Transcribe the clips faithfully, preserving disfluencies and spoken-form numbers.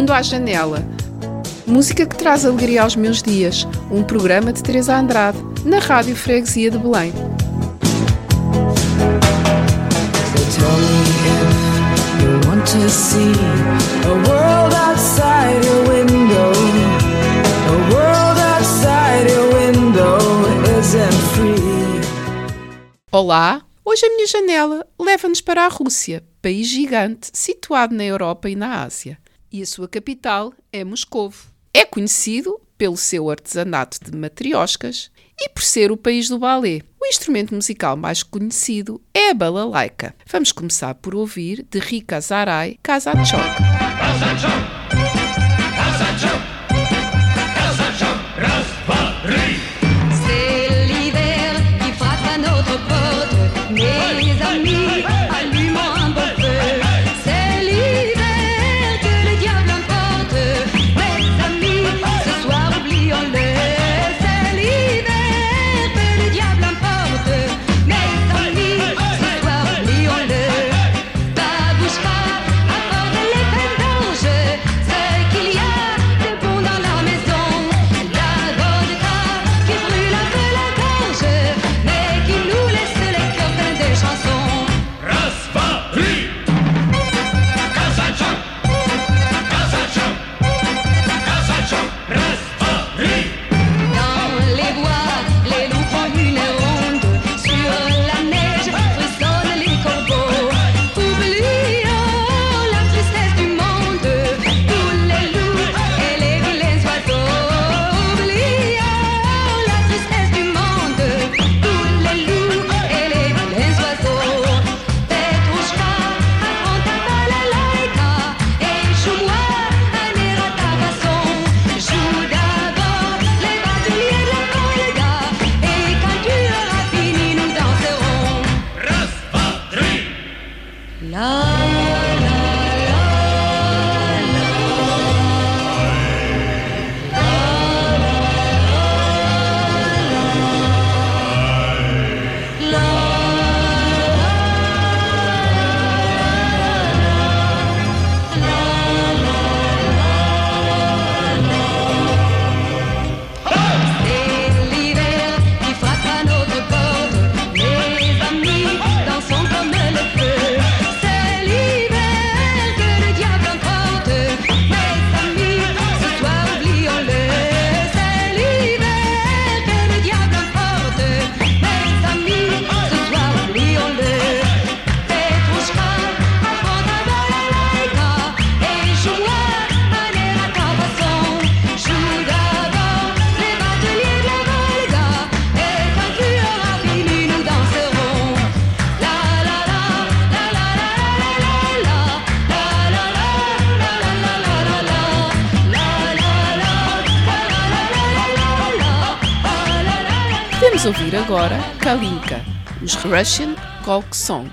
Olhando à Janela, música que traz alegria aos meus dias, um programa de Teresa Andrade, na Rádio Freguesia de Belém. So tell me if you want to see a world outside your window. A world outside your window isn't free. Olá! Hoje a minha janela leva-nos para a Rússia, país gigante situado na Europa e na Ásia. E a sua capital é Moscovo. É conhecido pelo seu artesanato de matrioscas e por ser o país do balé. O instrumento musical mais conhecido é a balalaika. Vamos começar por ouvir de Rika Zaray, Kazachok. Vamos ouvir agora Kalinka, os Russian Folk Song.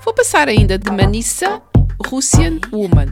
Vou passar ainda de Manisa, Russian Woman.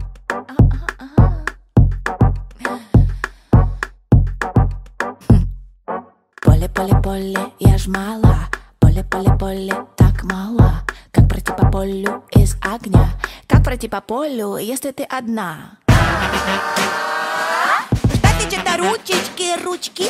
Поле-поле-поле, я ж мала. Поле-поле-поле, так мало. Как пройти по полю из огня? Как пройти по полю, если ты одна? Ждать где-то ручечки, ручки.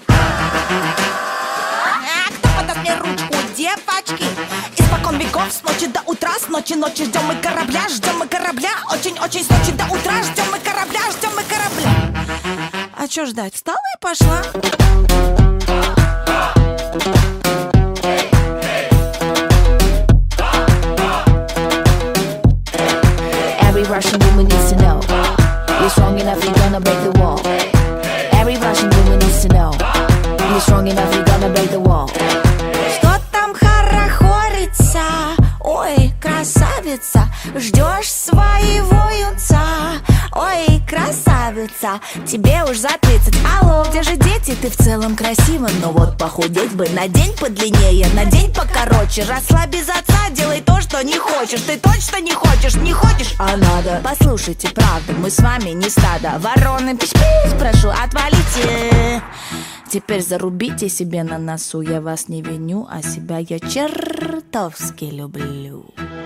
А кто подаст мне ручку, девочки? Испокон веков, с ночи до утра, с ночи ночи ждем мы корабля, ждем мы корабля. Очень-очень с ночи до утра ждем мы корабля, ждем мы корабля. А чё ждать? Встала и пошла. Every Russian woman needs to know you're strong enough, you're gonna break the wall. Every Russian woman needs to know you're strong enough, you're gonna break the wall. Что там хорохорится? Ой, красавица, ждешь своего юнца. Ой, красавица, тебе уж за тридцать. Алло, где же дети? Ты в целом красива, но вот похудеть бы. Надень подлиннее, надень покороче. Росла без отца, делай то, что не хочешь. Ты точно не хочешь, не хочешь, а надо. Послушайте, правда, мы с вами не стадо. Вороны, пись-пись, прошу, отвалите. Теперь зарубите себе на носу. Я вас не виню, а себя я чертовски люблю.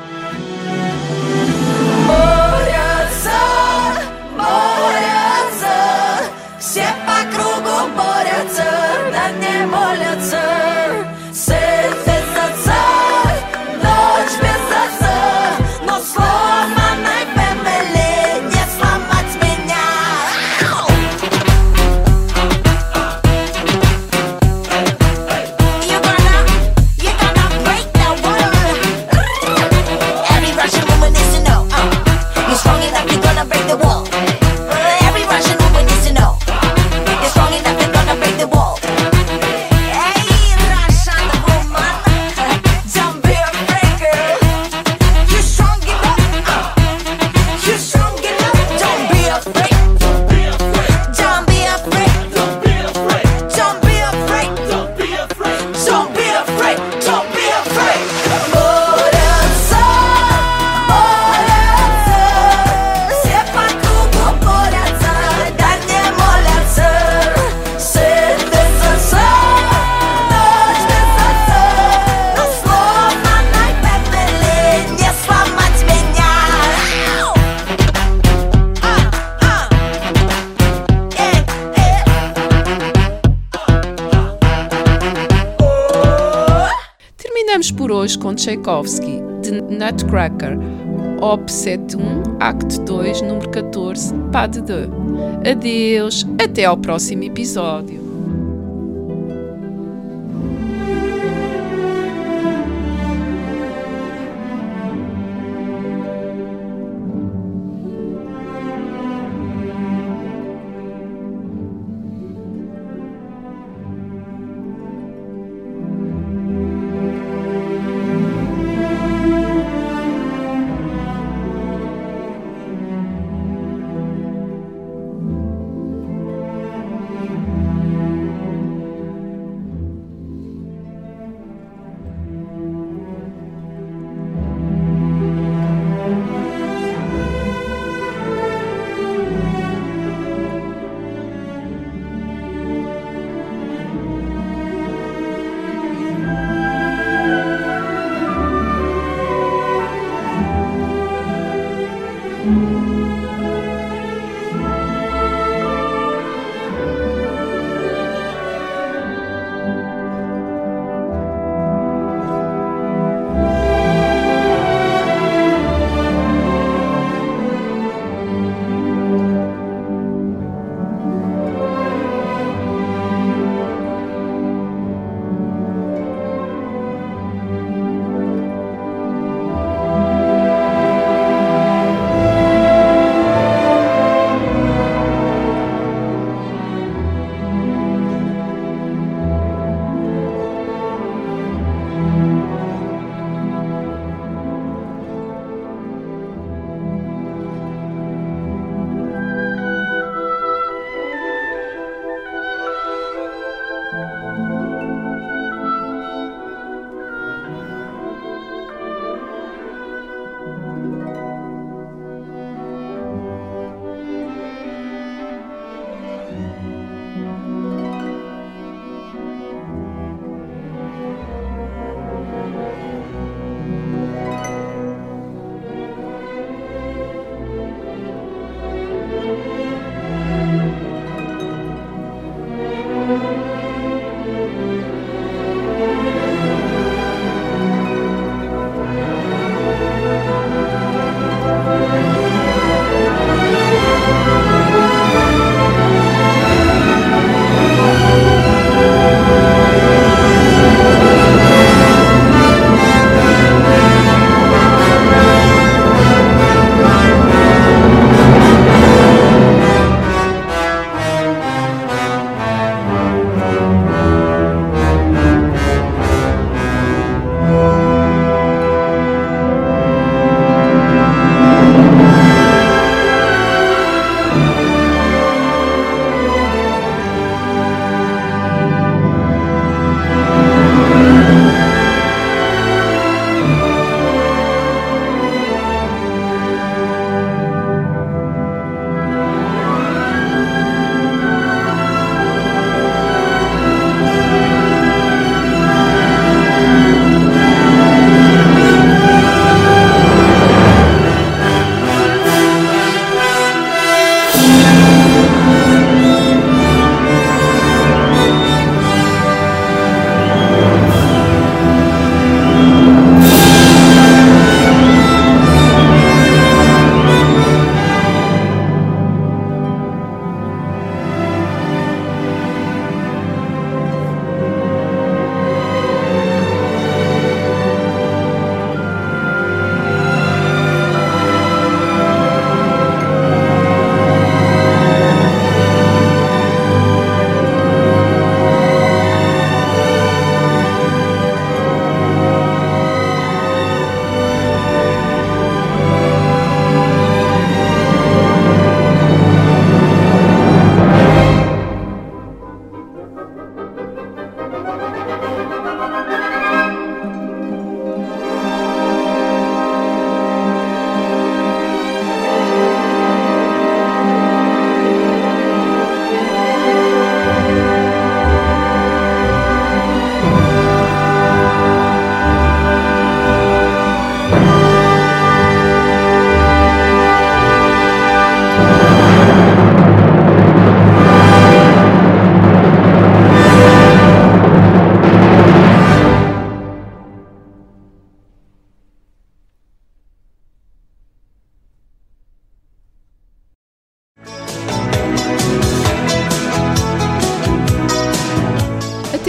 Борются, борются, все по кругу борются, на дне молятся. Сын без отца, дочь без отца, но сломанной фэмили не сломать меня. You gonna, you gonna break the world. Every Russian woman needs to know. Uh, you're strong enough, you're gonna break the wall. Every Russian woman needs to know you're strong enough, you're gonna break the wall. Hey, Russian woman, don't be afraid, girl. You're strong enough, uh, you're strong enough. Don't be afraid, don't be afraid, don't be afraid, don't be afraid, don't be afraid, don't be afraid, don't be afraid, don't be afraid. Борются, борются, все по кругу борются, да не молятся. Сын без отца, дочь без отца, но сломанной фэмили не сломать меня. А, а, э, э. Terminamos por hoje com Tchaikovsky, de Nutcracker, Op setenta e um, Acto dois, número catorze, Pas de deux. Adeus, até ao próximo episódio.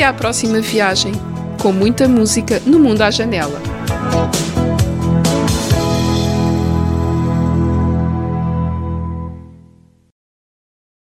à próxima viagem, com muita música no mundo à janela.